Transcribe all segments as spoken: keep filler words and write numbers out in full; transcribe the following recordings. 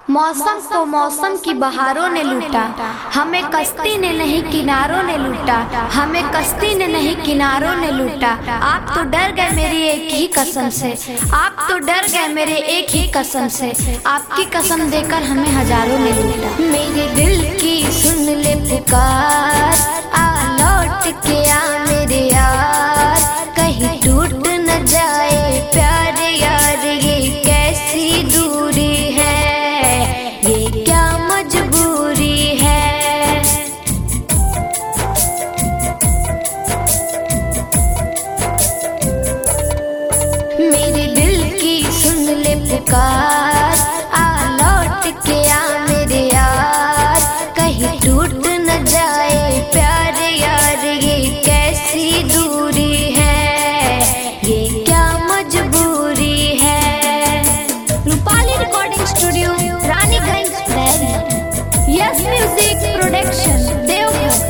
मौसम को मौसम की बहारों ने लूटा, हमें कश्ती ने नहीं किनारों ने लूटा, हमें कश्ती ने नहीं किनारों ने लूटा। आप तो डर गए मेरी एक ही कसम से, आप तो डर गए मेरे एक ही कसम से, आपकी कसम देकर हमें हजारों ने लूटा। मेरे दिल की सुन ले पुकार, आ लौट के आ मेरे यार, कहीं टूट न जाए प्यार यार, ये कैसी दूरी है, ये क्या मजबूरी है। मेरे दिल की सुन ले पुकार, आ लौट के आ मेरे यार, कहीं टूट न जाए प्यार यार, ये कैसी दूरी है, ये क्या मजबूरी है। Rupali recording studio, Raniganj, Delhi. Yes music production, Deoghar.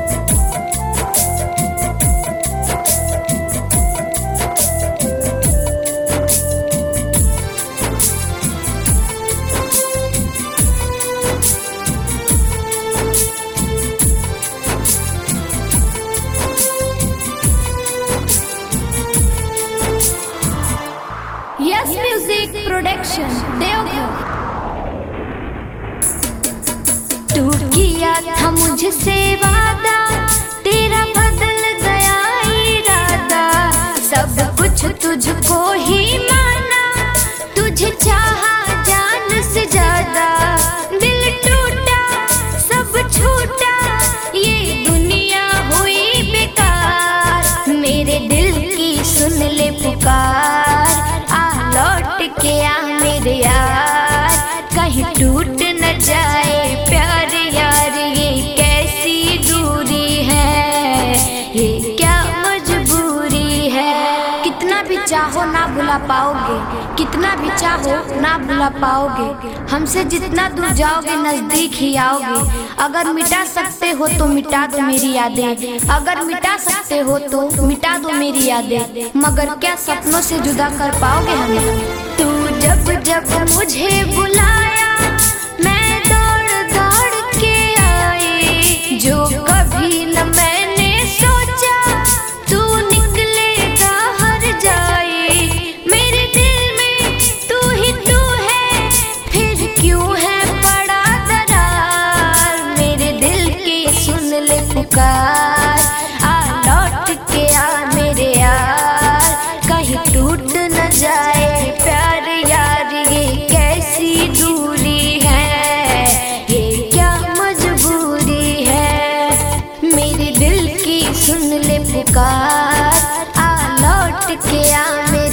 Yes music production, Deoghar. तू किया था मुझसे वादा, तेरा बदल गया इरादा, सब कुछ तुझको ही माना, तुझे चाहा जान से ज्यादा, दिल टूटा सब छूटा, ये दुनिया हुई बेकार। मेरे दिल की सुन ले पुकार, आ लौट के आ मेरे यार, कहीं टूट न जाए प्यार यार, ये कैसी दूरी है, ये क्या मजबूरी है। कितना भी चाहो ना भुला पाओगे, कितना भी चाहो ना भुला पाओगे, हमसे जितना दूर जाओगे नजदीक ही आओगे। अगर मिटा सकते हो तो मिटा दो मेरी यादें, अगर मिटा सकते हो तो मिटा दो मेरी यादें, मगर क्या सपनों से जुदा कर पाओगे हमें। तू जब जब मुझे बुलाया, मैं दौड़ दौड़ के आई, जो कभी न मैंने सोचा तू निकलेगा हर जाए। मेरे दिल में तू ही तू है, फिर क्यों है बड़ा दरार। मेरे दिल की सुन ले पुकार, आ लौट के आ मेरे यार, कहीं टूट न जाए प्यार यार, ये कैसी दूरी है, ये क्या मजबूरी है। मेरे दिल की सुन ले पुकार, आ लौट के आ मेरे